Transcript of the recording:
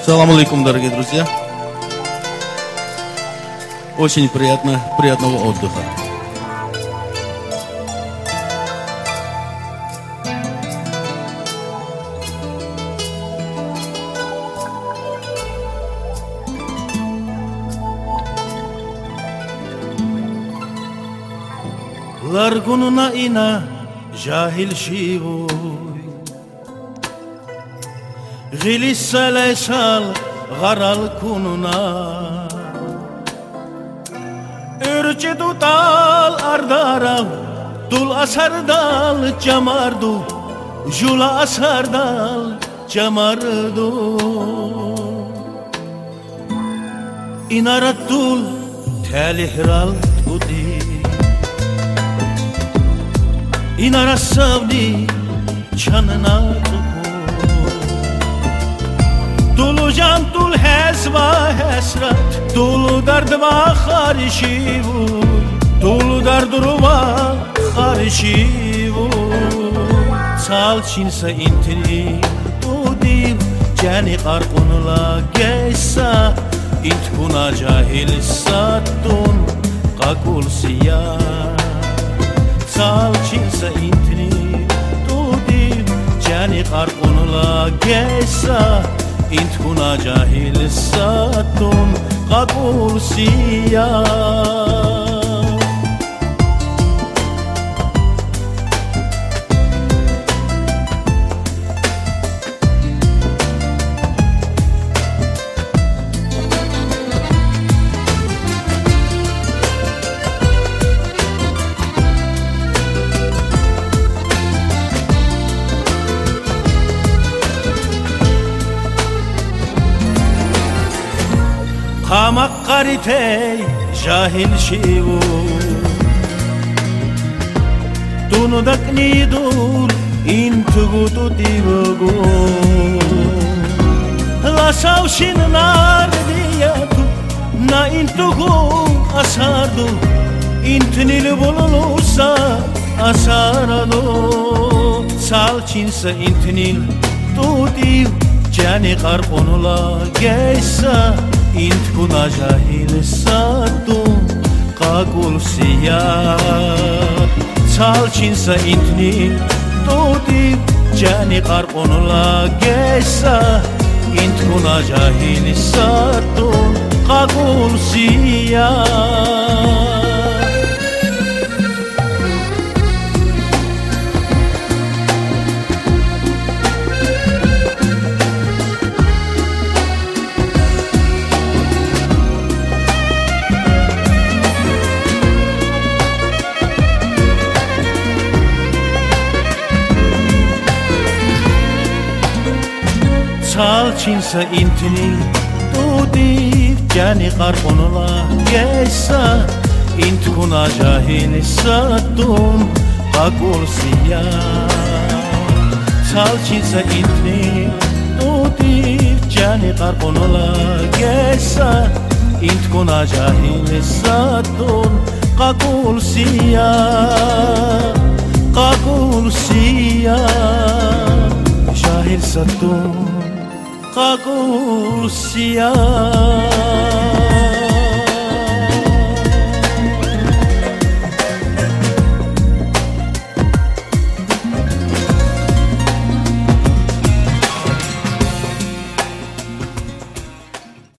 Салам алейкум, дорогие друзья. Очень приятного отдыха. Largununa ina jahil shivoy Gilissale sal garal kununa Ürçe tutal ardaram Dul asardal camardu Jula asardal camardu Inaratul telihral tudi Inara savdi çanına Dulu can dul hezva hesrat Dulu dardva kharşivu Dulu dardurva kharşivu Sal çinsa intini Udiv Cani qarqunla geysa İntkuna cahil sattun Qakul siyah Sal çinsa intini Tudiv Cani qarqunla geysa İntkuna cahil sattun Qakul siyah Hamak karitey jahil shivu Tunu dakni dur intugu tutivugu La savshin nar diyatu Na intugu asardu Intinil bulunursa asaradu Salçinsa intinil tutiv Cani qarqunula geysa İntkuna cahil sattun Qakul siyah Salçinsa intnil Tutiv Cani qarqunla geysa İntkuna cahil sattun Qakul siyah Salçinsa intini Tudiv Cani qarqunla geysa İntkuna cahil sattun Qakul siyah Salçinsa intini Tudiv Cani qarqunla geysa İntkuna cahil sattun Qakul siyah Qakul siyah Jahil sattun Qakul siyah